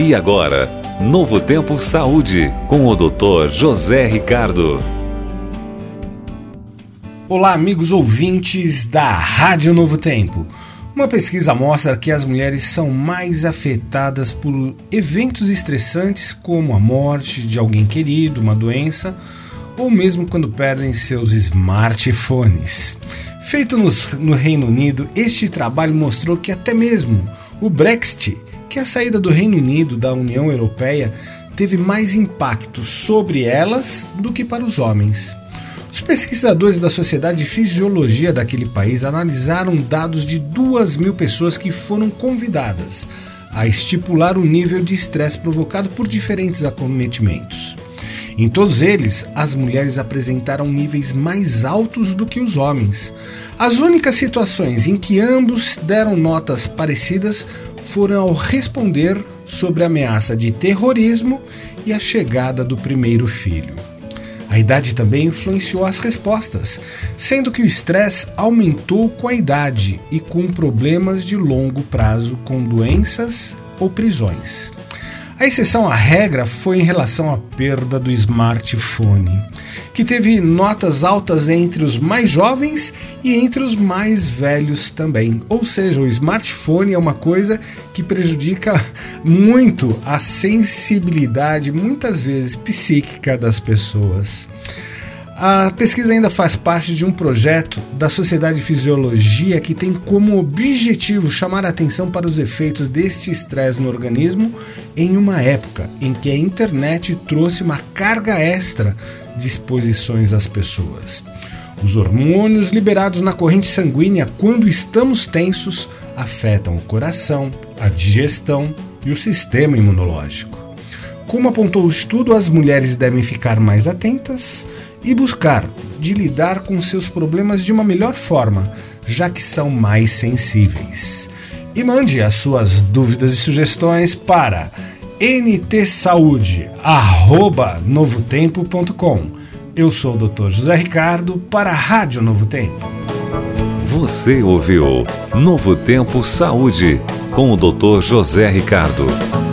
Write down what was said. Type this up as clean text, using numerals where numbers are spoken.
E agora, Novo Tempo Saúde, com o Dr. José Ricardo. Olá, amigos ouvintes da Rádio Novo Tempo. Uma pesquisa mostra que as mulheres são mais afetadas por eventos estressantes como a morte de alguém querido, uma doença, ou mesmo quando perdem seus smartphones. Feito no Reino Unido, este trabalho mostrou que até mesmo o Brexit, que é a saída do Reino Unido da União Europeia, teve mais impacto sobre elas do que para os homens. Os pesquisadores da Sociedade de Fisiologia daquele país analisaram dados de 2.000 pessoas que foram convidadas a estipular o nível de estresse provocado por diferentes acometimentos. Em todos eles, as mulheres apresentaram níveis mais altos do que os homens. As únicas situações em que ambos deram notas parecidas foram ao responder sobre a ameaça de terrorismo e a chegada do primeiro filho. A idade também influenciou as respostas, sendo que o estresse aumentou com a idade e com problemas de longo prazo com doenças ou prisões. A exceção à regra foi em relação à perda do smartphone, que teve notas altas entre os mais jovens e entre os mais velhos também. Ou seja, o smartphone é uma coisa que prejudica muito a sensibilidade, muitas vezes psíquica, das pessoas. A pesquisa ainda faz parte de um projeto da Sociedade de Fisiologia que tem como objetivo chamar a atenção para os efeitos deste estresse no organismo em uma época em que a internet trouxe uma carga extra de exposições às pessoas. Os hormônios liberados na corrente sanguínea quando estamos tensos afetam o coração, a digestão e o sistema imunológico. Como apontou o estudo, as mulheres devem ficar mais atentas e buscar de lidar com seus problemas de uma melhor forma, já que são mais sensíveis. E mande as suas dúvidas e sugestões para ntsaude@novotempo.com. Eu sou o Dr. José Ricardo para a Rádio Novo Tempo. Você ouviu Novo Tempo Saúde, com o Dr. José Ricardo.